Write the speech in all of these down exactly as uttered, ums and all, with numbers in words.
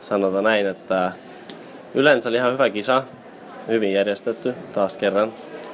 sanotaan näin, että yleensä oli ihan hyvä kisa, hyvin järjestetty taas kerran.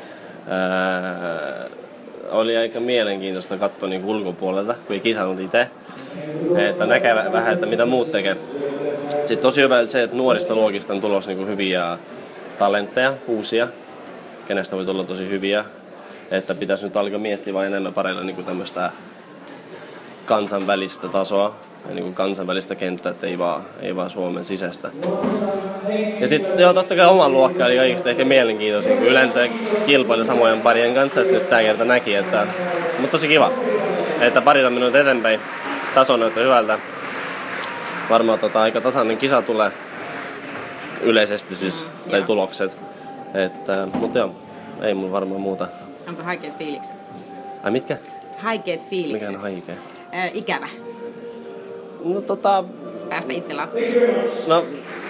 Ää, oli aika mielenkiintoista katsoa niin ulkopuolelta, kun ei kisannut itse, että näkee vähän, että mitä muut tekee. Sitten tosi hyvä se, että nuorista luokista on tulossa niin hyviä talentteja, uusia, kenestä voi tulla tosi hyviä. Että pitäisi nyt alkaa miettiä vain enemmän parilla niin tämmöistä kansainvälistä tasoa ja niin kansainvälistä kenttää, että ei vaan, ei vaan Suomen sisäistä. Ja sitten joo, totta kai oman luokka oli kaikista ehkä mielenkiintoisin, kun yleensä kilpaili samojen parien kanssa, että nyt tää kerta näki, että mutta tosi kiva, että parilla minuutin eteenpäin, taso näyttää hyvältä. Varmaan tota, aika tasainen kisa tulee yleisesti siis, tai joo. Tulokset, että, mutta joo, ei mulla varmaan muuta. Onko haikeet fiilikset? Ai mitkä? Haikeet fiilikset. Mikä on haikea? Öö, ikävä. No tota... Päästä itse lappiin. No...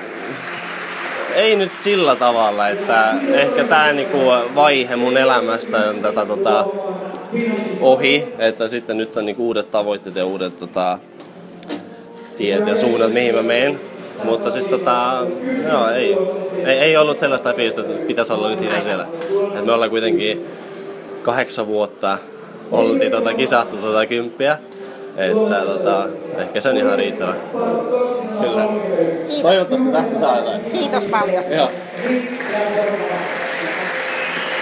Ei nyt sillä tavalla, että ehkä tää niinku vaihe mun elämästä on tätä tota ohi, että sitten nyt on niinku uudet tavoitteet ja uudet tota tiet ja suunnat, mihin mä menen. Mutta siis tota, joo, ei, ei, ei ollut sellaista fiilistä, että pitäisi olla nyt itse siellä. Et me ollaan kuitenkin kahdeksan vuotta oltiin tota kisattu tota kymppiä. Että tota, ehkä se on ihan riittävä. Kyllä. Kiitos. Toivottavasti tästä saa jotain. Kiitos paljon. Joo.